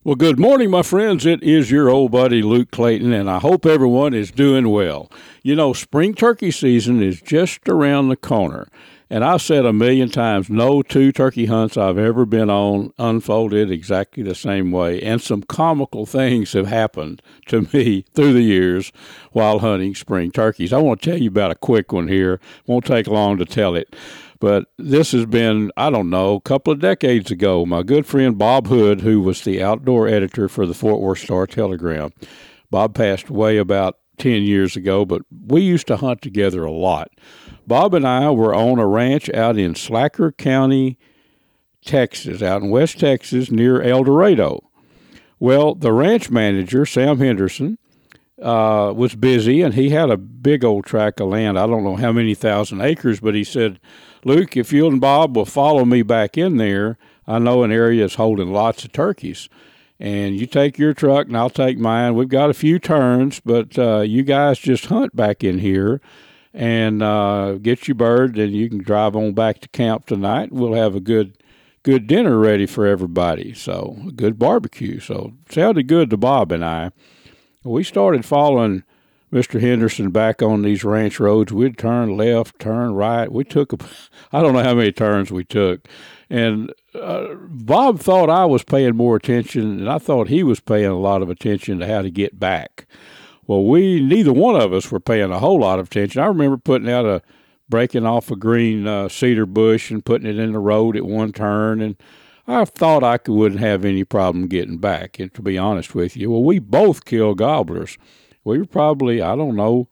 Well, good morning, my friends. It is your old buddy Luke Clayton, and I hope everyone is doing well. You know, spring turkey season is just around the corner, and I've said a million times no two turkey hunts I've ever been on unfolded exactly the same way, and some comical things have happened to me through the years while hunting spring turkeys. I want to tell you about a quick one here. Won't take long to tell it. But this has been, I don't know, a couple of decades ago. My good friend Bob Hood, who was the outdoor editor for the Fort Worth Star-Telegram, Bob passed away about 10 years ago, but we used to hunt together a lot. Bob and I were on a ranch out in Slacker County, Texas, out in West Texas near El Dorado. Well, the ranch manager, Sam Henderson, was busy, and he had a big old tract of land. I don't know how many thousand acres, but he said, Luke, if you and Bob will follow me back in there, I know an area is holding lots of turkeys. And you take your truck and I'll take mine. We've got a few turns, but you guys just hunt back in here and get your bird, and you can drive on back to camp tonight. We'll have a good dinner ready for everybody. So a good barbecue. So it sounded good to Bob and I. We started following Mr. Henderson back on these ranch roads. We'd turn left, turn right. I don't know how many turns we took. And Bob thought I was paying more attention, and I thought he was paying a lot of attention to how to get back. Well, neither one of us were paying a whole lot of attention. I remember breaking off a green cedar bush and putting it in the road at one turn, and I thought I wouldn't have any problem getting back. And to be honest with you, well, we both killed gobblers. We were probably, I don't know,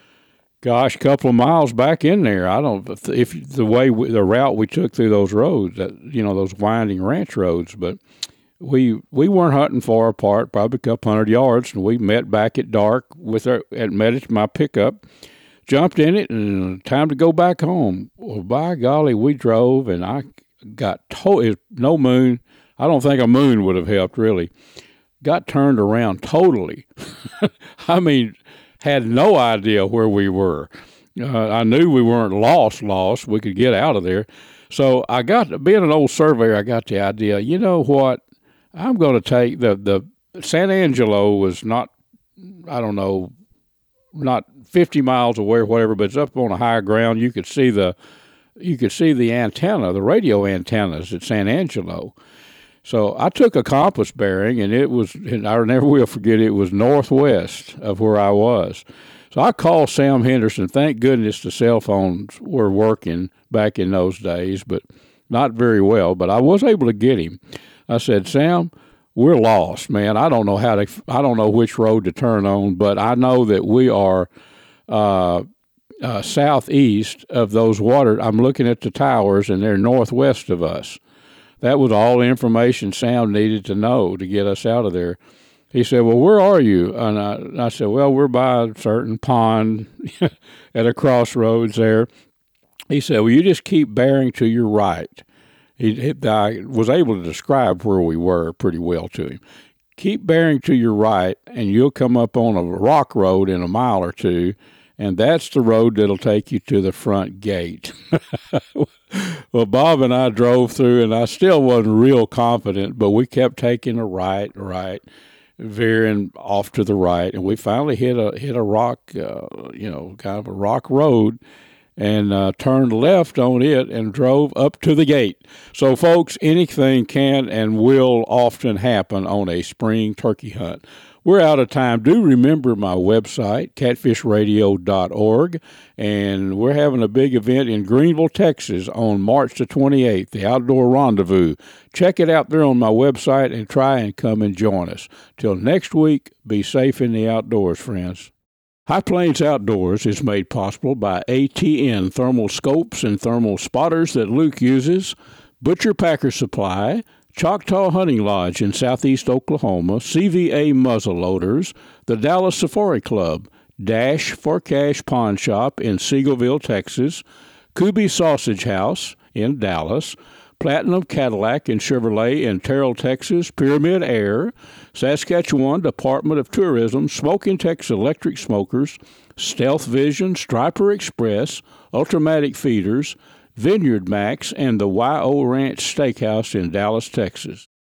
a couple of miles back in there. I don't if the route we took through those roads, those winding ranch roads, but we weren't hunting far apart, probably a couple hundred yards, and we met back at dark met my pickup, jumped in it, and time to go back home. Well, by golly, we drove, and I got no moon. I don't think a moon would have helped, really. Got turned around totally. I mean, had no idea where we were. I knew we weren't lost. We could get out of there. So being an old surveyor, I got the idea, you know what, I'm going to take the San Angelo was not, I don't know, not 50 miles away or whatever, but it's up on a higher ground. You could see the antenna, the radio antennas at San Angelo. So I took a compass bearing, and I never will forget, it was northwest of where I was. So I called Sam Henderson. Thank goodness the cell phones were working back in those days, but not very well. But I was able to get him. I said, Sam, we're lost, man. I don't know which road to turn on, but I know that we are southeast of those water. I'm looking at the towers, and they're northwest of us. That was all the information Sam needed to know to get us out of there. He said, well, where are you? And I said, well, we're by a certain pond at a crossroads there. He said, well, you just keep bearing to your right. I was able to describe where we were pretty well to him. Keep bearing to your right, and you'll come up on a rock road in a mile or two, and that's the road that'll take you to the front gate. Well, Bob and I drove through, and I still wasn't real confident, but we kept taking a right, veering off to the right, and we finally hit a rock, kind of a rock road, and turned left on it and drove up to the gate. So, folks, anything can and will often happen on a spring turkey hunt. We're out of time. Do remember my website, catfishradio.org, and we're having a big event in Greenville, Texas on March the 28th, the Outdoor Rendezvous. Check it out there on my website and try and come and join us. Till next week, be safe in the outdoors, friends. High Plains Outdoors is made possible by ATN thermal scopes and thermal spotters that Luke uses, Butcher Packer Supply, Choctaw Hunting Lodge in southeast Oklahoma, CVA Muzzle Loaders, the Dallas Safari Club, Dash for Cash Pawn Shop in Seagoville, Texas, Kubi Sausage House in Dallas, Platinum Cadillac and Chevrolet in Terrell, Texas, Pyramid Air, Saskatchewan Department of Tourism, Smoking Tex Electric Smokers, Stealth Vision, Striper Express, Ultramatic Feeders, Vineyard Max, and the Y.O. Ranch Steakhouse in Dallas, Texas.